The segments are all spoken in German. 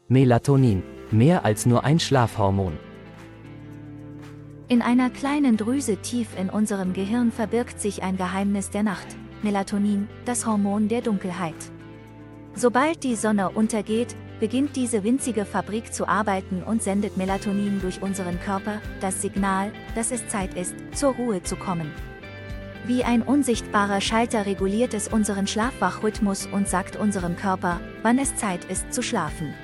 Melatonin, mehr als nur ein Schlafhormon. In einer kleinen Drüse tief in unserem Gehirn verbirgt sich ein Geheimnis der Nacht: Melatonin, das Hormon der Dunkelheit. Sobald die Sonne untergeht, beginnt diese winzige Fabrik zu arbeiten und sendet Melatonin durch unseren Körper, das Signal, dass es Zeit ist, zur Ruhe zu kommen. Wie ein unsichtbarer Schalter reguliert es unseren Schlaf-Wach-Rhythmus und sagt unserem Körper, wann es Zeit ist zu schlafen.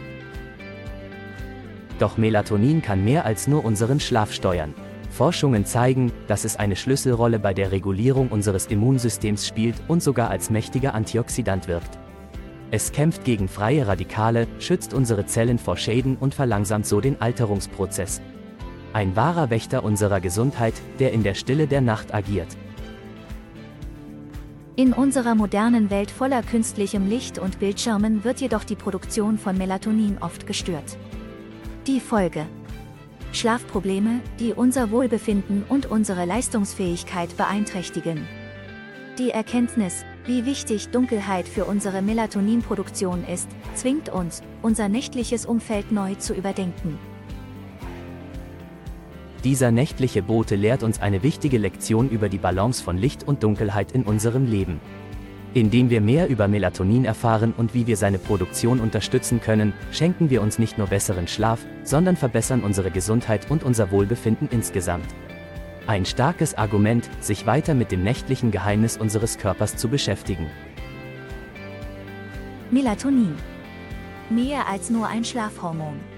Doch Melatonin kann mehr als nur unseren Schlaf steuern. Forschungen zeigen, dass es eine Schlüsselrolle bei der Regulierung unseres Immunsystems spielt und sogar als mächtiger Antioxidant wirkt. Es kämpft gegen freie Radikale, schützt unsere Zellen vor Schäden und verlangsamt so den Alterungsprozess. Ein wahrer Wächter unserer Gesundheit, der in der Stille der Nacht agiert. In unserer modernen Welt voller künstlichem Licht und Bildschirmen wird jedoch die Produktion von Melatonin oft gestört. Die Folge: Schlafprobleme, die unser Wohlbefinden und unsere Leistungsfähigkeit beeinträchtigen. Die Erkenntnis, wie wichtig Dunkelheit für unsere Melatoninproduktion ist, zwingt uns, unser nächtliches Umfeld neu zu überdenken. Dieser nächtliche Bote lehrt uns eine wichtige Lektion über die Balance von Licht und Dunkelheit in unserem Leben. Indem wir mehr über Melatonin erfahren und wie wir seine Produktion unterstützen können, schenken wir uns nicht nur besseren Schlaf, sondern verbessern unsere Gesundheit und unser Wohlbefinden insgesamt. Ein starkes Argument, sich weiter mit dem nächtlichen Geheimnis unseres Körpers zu beschäftigen. Melatonin. Mehr als nur ein Schlafhormon.